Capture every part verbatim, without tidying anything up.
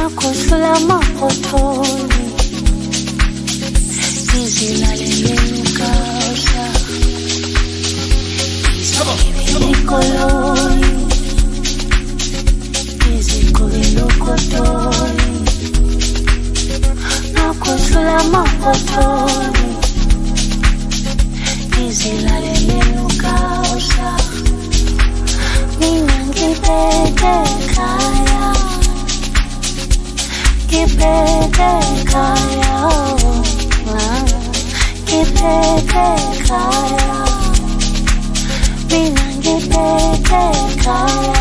nakhohlula amaphotholi izilalele ukasha izikoloni izikole lokotoli nakhohlula amaphotholi izilalele ukasha mina ngibeke ekhaya ngibeke ekhaya ngibeke ekhaya mina ngibeke ekhaya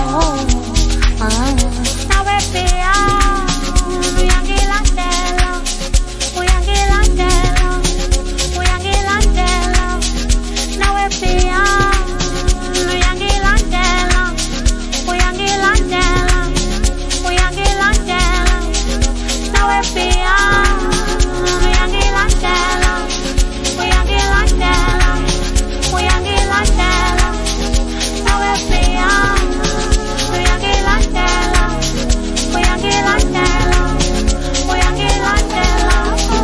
nawe pia uyangilandela uyangilandela uyangilandela nawe pia uyangilandela uyangilandela uyangilandela nawe pia uyangilandela uyangilandela uyangilandela nawe pia uyangilandela uyangilandela uyangilandela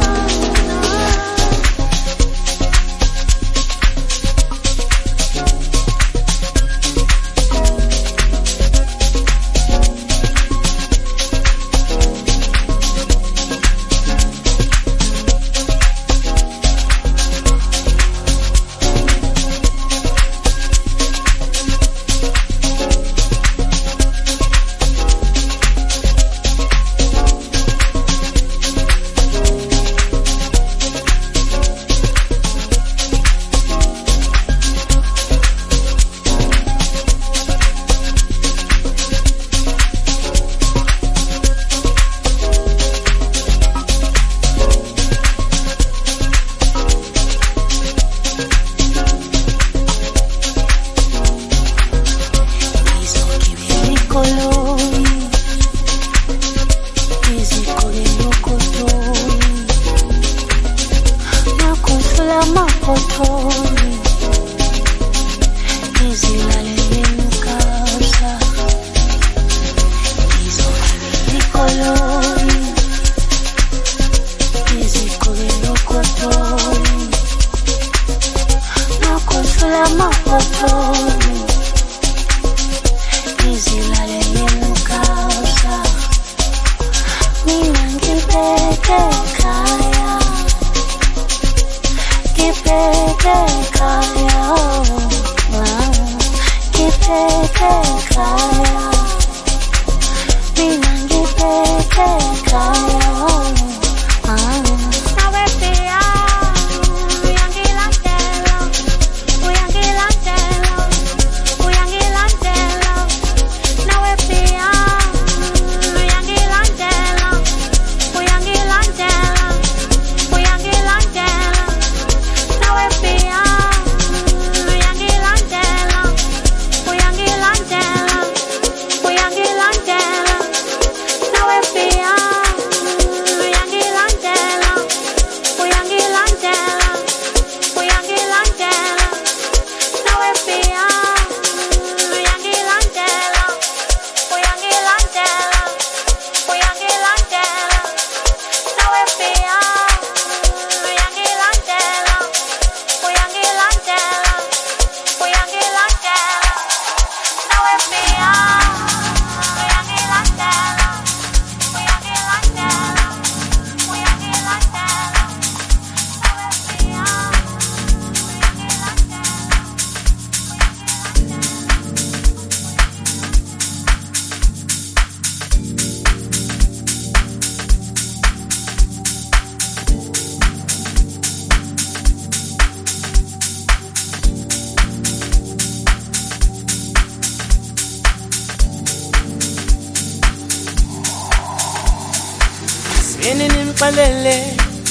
Balele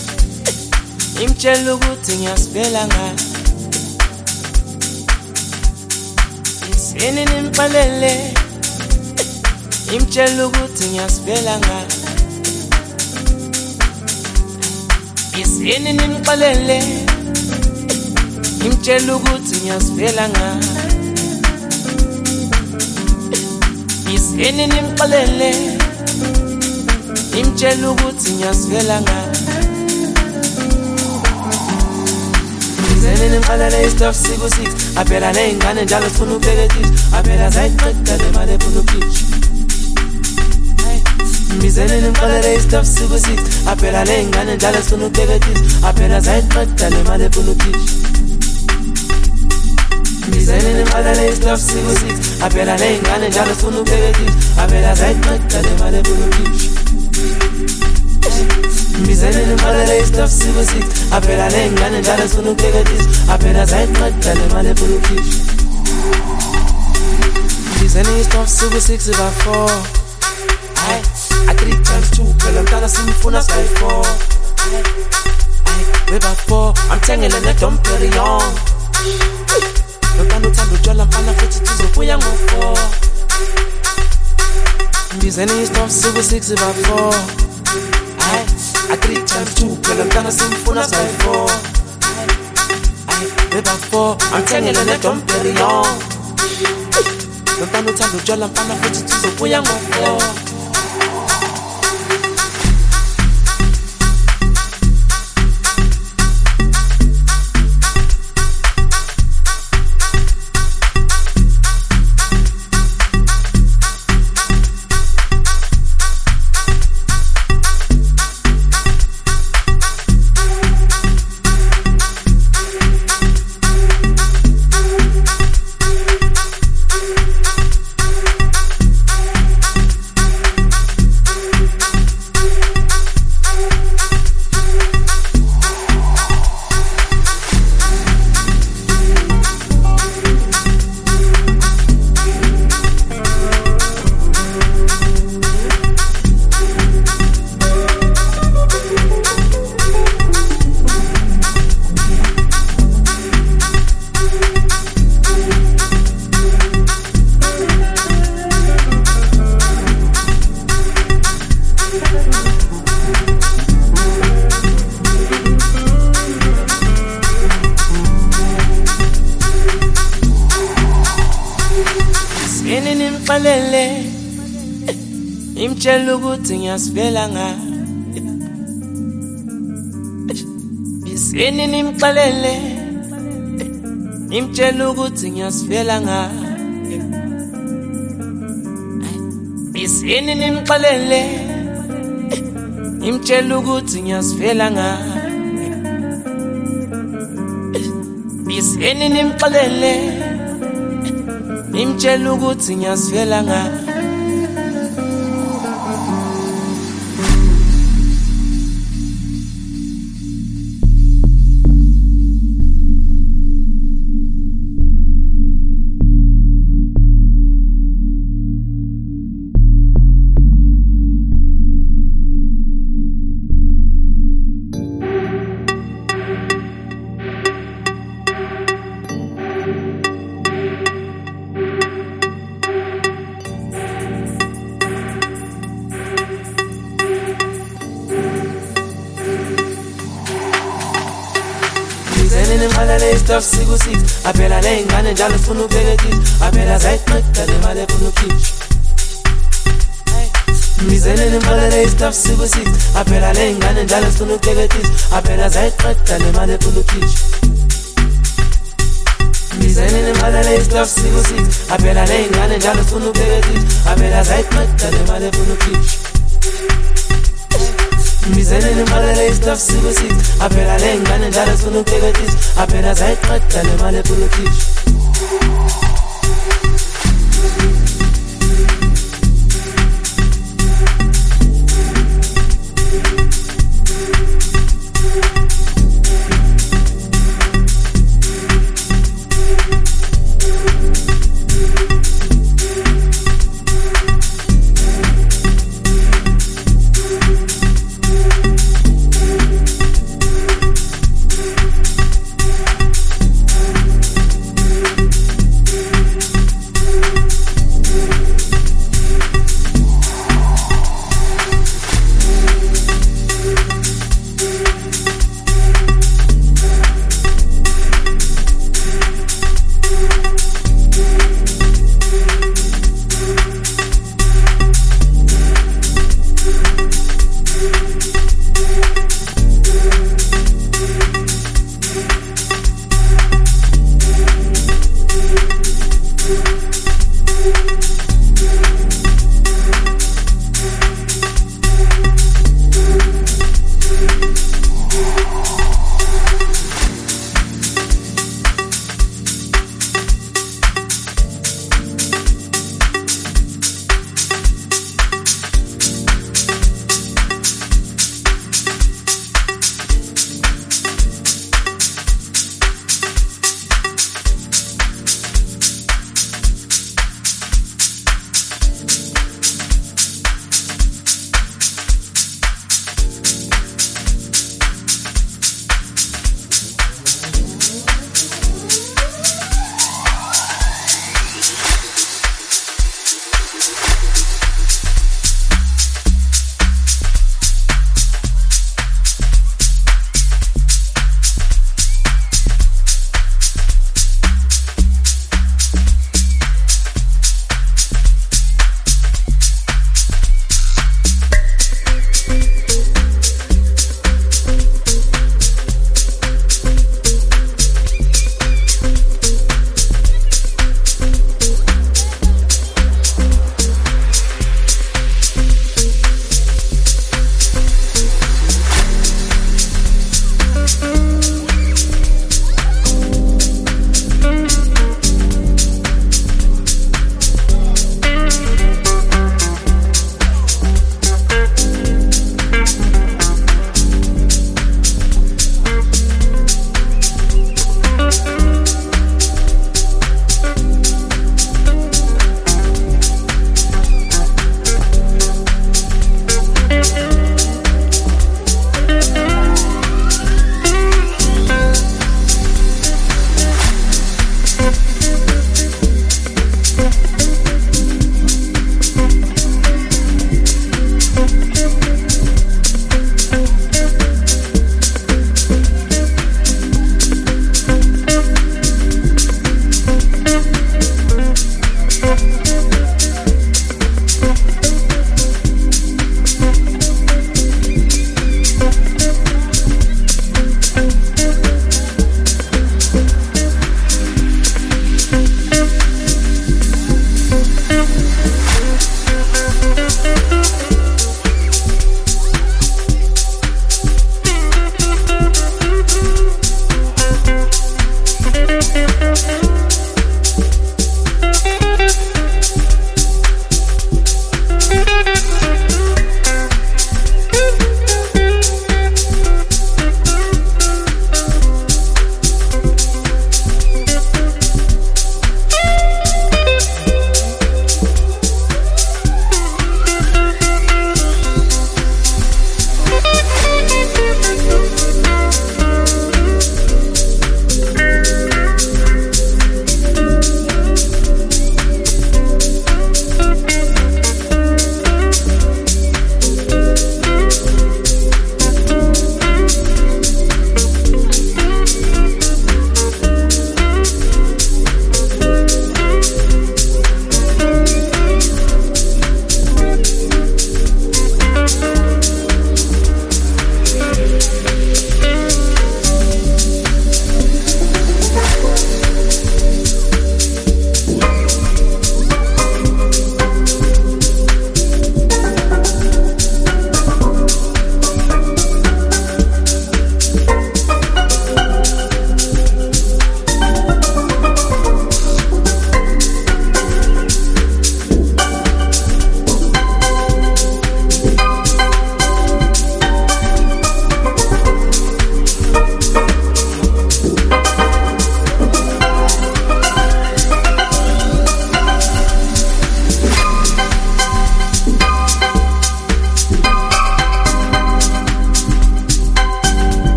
imtshela ukuthi ngiyasivela ngayo isini nimbalele imtshela ukuthi ngiyasivela ngayo isini nimbalele imtshela ukuthi ngiyasivela ngayo isini nimbalele Imtshela ukuthi ngiyasivela ngayo. Ngizele nimqalele istuff siku six. Aphela ney'ngane njalo sifuna ukubhekethisa. Aphela zayiqeda le mali efuna ukhipha. Ngizele nimqalele istuff siku six. Aphela ney'ngane njalo sifuna ukubhekethisa. Aphela zayiqeda le mali efuna ukhipha. Ngizele nimqalele istuff siku six. Aphela ney'ngane njalo sifuna ukubhekethisa. Aphela zayiqeda le mali efuna ukhipha. Ngizele nimqalele istuff siku six. Aphela ney'ngane njalo sifuna ukubhekethisa. Aphela zayiqeda le mali efuna ukhipha. Ngizele istuff siku six ba four. Aye, a three times two. Phela mntana simfuna sibayi four. Aye, we ba four. Amthengele ne-Dom Perignon. Lotando uthanda utshwala mfana futhi tuzobuya ngo-four. Ngizele istuff siku six ba four. Aye, a three times two. Phela mntana simfuna sibayi four. Aye, we ba four. Amthengele ne-Dom Perignon. Lotando uthanda utshwala mfana futhi tuzobuya ngo-four. Imtshela ukuthi ngiyasivela ngayo. Bisini nimxelele. Imtshela ukuthi ngiyasivela ngayo. Bisini nimxelele. Imtshela ukuthi ngiyasivela ngayo. Bisini nimxelele. Imtshela ukuthi ngiyasivela ngayo. Nimqalele stuff siku six. Aphela ney'ngane njalo sifuna ukubhekethisa. Aphela zayiqeda le mali efuna ukhipha. Ngizele nimqalele stuff siku six. Aphela ney'ngane njalo sifuna ukubhekethisa. Aphela zayiqeda le mali efuna ukhipha. Ngizele nimqalele stuff siku six. Aphela ney'ngane njalo sifuna ukubhekethisa. Aphela zayiqeda le mali efuna ukhipha. Ngizele nimqalele istuff siku six. Aphela ney'ngane njalo sifuna ukubhekethisa. Aphela zayiqeda le mali efuna ukhipha.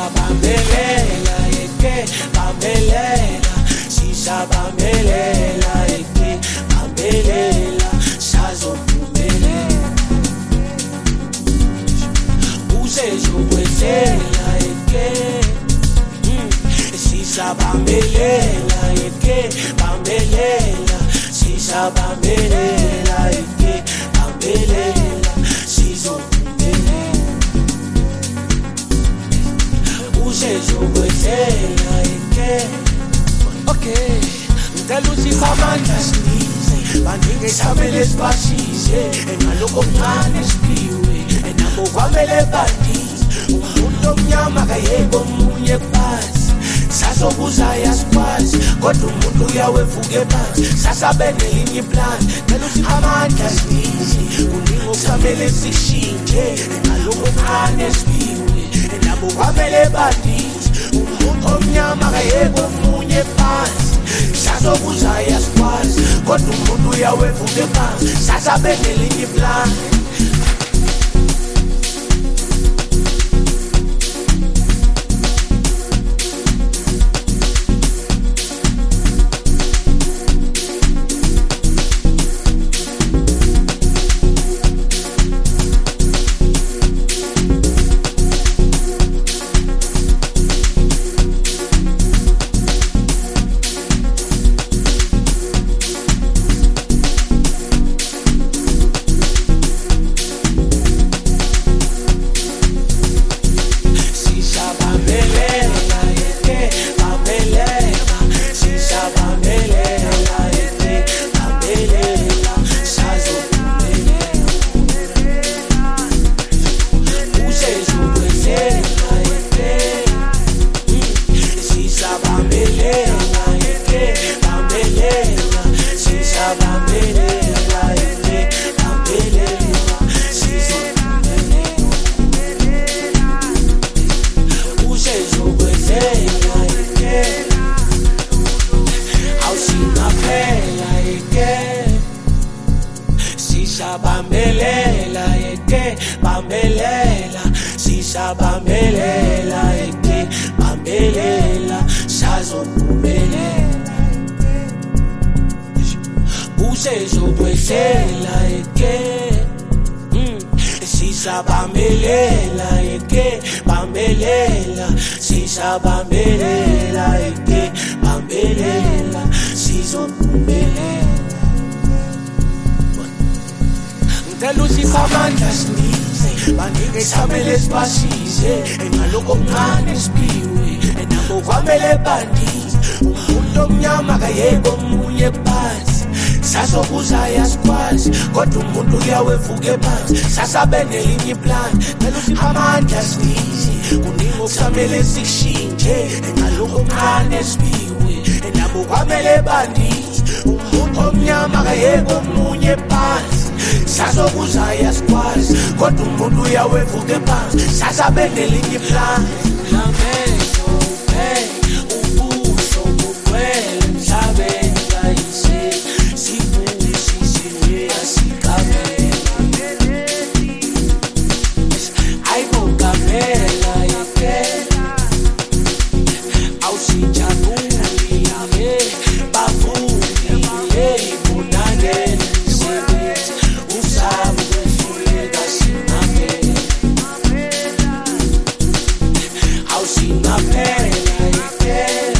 Sisabambelela eke bambelela, sisabambelela eke bambelela, sazophumelela. Usezokwenzela eke, sisabambelela eke bambelela, sisabambelela eke bambelela, sizophumelela. Usezokwenzela eke. Okay, ngicela uSipho amandla sinize, baningi esithamele sibasize, engalokho okuncane siphiwe, enabo kwamele bandize. Umuntu omnyama kayeke omunye phansi, sazobuza yasikwazi, kodwa umuntu uyawevuke phansi, sasabe nelinye iplan. Ngicela uSipho amandla sinize, kuningi okusamele sishintshe, engalokho okuncane siphiwe, enabo kwamele bandize. Umuntu omnyama kayeke omunye phansi, sazobuza yasikwazi, kodwa umuntu uyawevuke phansi, sasabe nelinye iplan. Sisabambelela eke bambelela, sisabambelela eke bambelela, sazophumelela. Usezokwenzela eke, sisabambelela eke bambelela, sisabambelela eke bambelela, sizophumelela. Ngicela uSipho amandla sinize, baningi esithamele sibasize, engalokho okuncane siphiwe, enabo kwamele bandize. Umuntu omnyama kayeke omunye phansi, sazobuza yasikwazi, kodwa umuntu uyawevuke phansi, sasabe nelinye iplan. Ngicela uSipho amandla sinize, kuningi okusamele sishintshe, engalokho okuncane siphiwe, enabo kwamele bandize. Umuntu omnyama kayeke omunye phansi, sazobuza yasikwazi, kodwa umuntu uyawevuke phansi, sasabe nelinye iplan. Lamehlo ubheke ubuso bugcwele emhlabeni kayise, sibusisiwe asikabele. Ayibongamela yekela, awusijabuli yabe bavuki ebunaneni sebenzi, usabu kwehluleka singapela. Awusingapela yekela.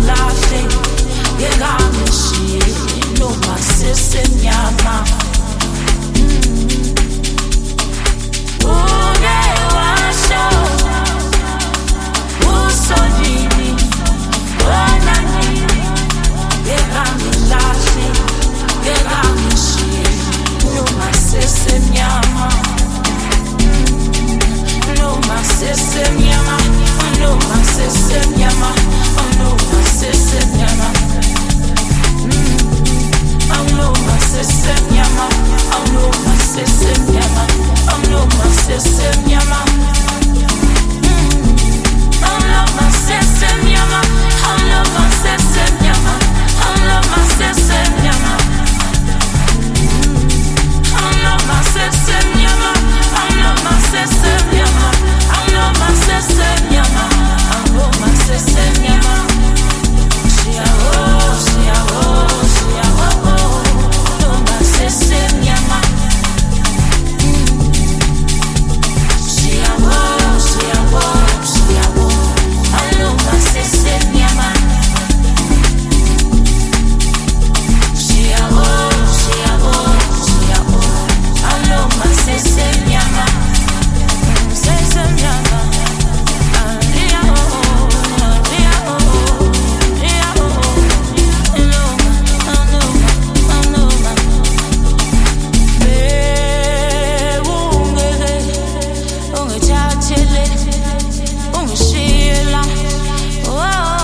ngilahle ngekangishiye noma sesemnyama. Uke washo usondini wena nini ngekangilahle ngekangishiye noma sesemnyama. Noma sesemnyama, noma sesemnyama, noma sesemnyama. Noma sesemnyama, noma sesemnyama, noma sesemnyama. Noma sesemnyama, noma sesemnyama, noma sesemnyama. Noma sesemnyama, noma sesemnyama, noma sesemnyama, noma sesemnyama. Shia oh, shia oh, shia oh, noma sesemnyama. Shia oh, shia oh, shia oh, noma sesemnyama. Shia oh, shia oh, shia oh, noma sesemnyama. Sesemnyama. Ria oh, ria oh, ria oh, noma, noma, noma. Bewungeke ungithathele ungishila. Oh,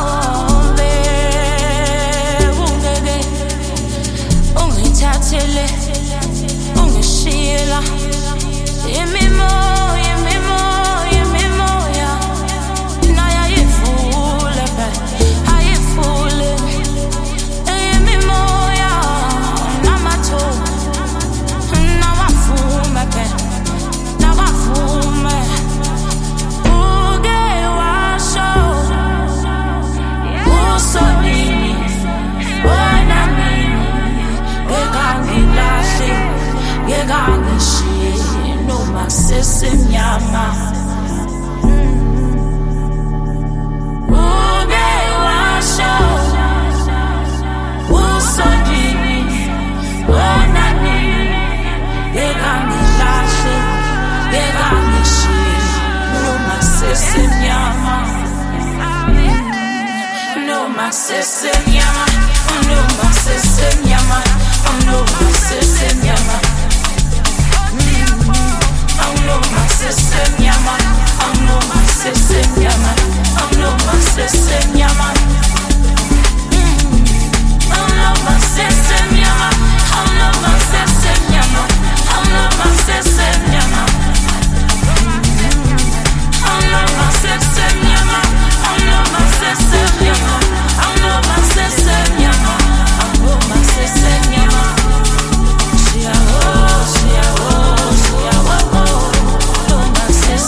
bewungeke ungithathele ungishila. Imimoya, imimoya, imimoya, naye ayivule be, ayivule. Imimoya, namathuba, nawavume be, nawavume. Uke washo, usonini, wena nini, ngekangilahle, ngekangishiye noma sesemnyama. Uke washo usondini wena nini ngekangilahle ngekangishiye noma sesemnyama. Noma sesemnyama, noma sesemnyama, noma sesemnyama. Noma sesemnyama, noma sesemnyama, noma sesemnyama. Noma sesemnyama, noma sesemnyama, noma sesemnyama. Noma sesemnyama, noma sesemnyama, noma sesemnyama, noma sesemnyama. Shia oh, shia oh, shia oh, noma sesemnyama.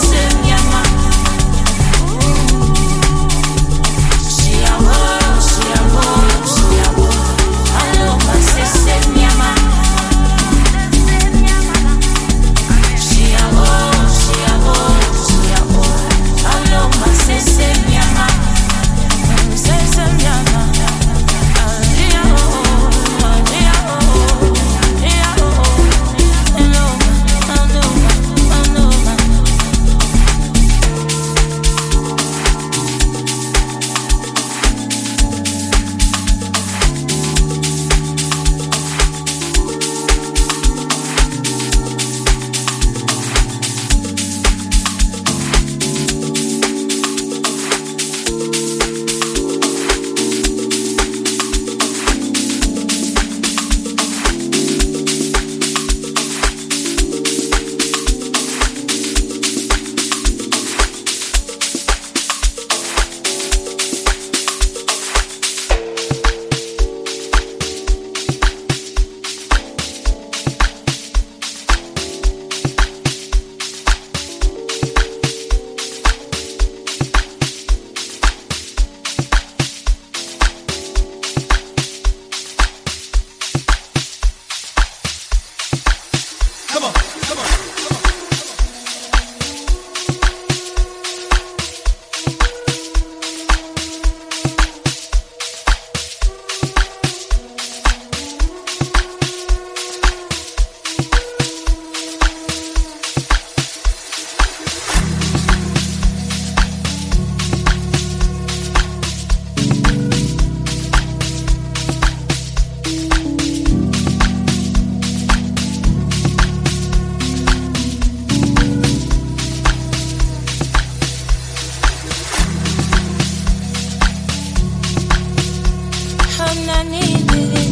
khona nini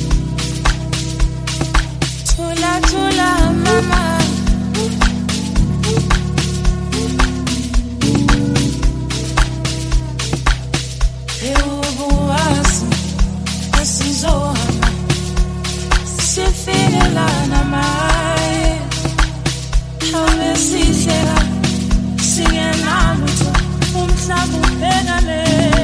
thula thula mama ebuwasi asizohamba sifike lana maye hambe sihleka singenalutho umhlaba ubhekane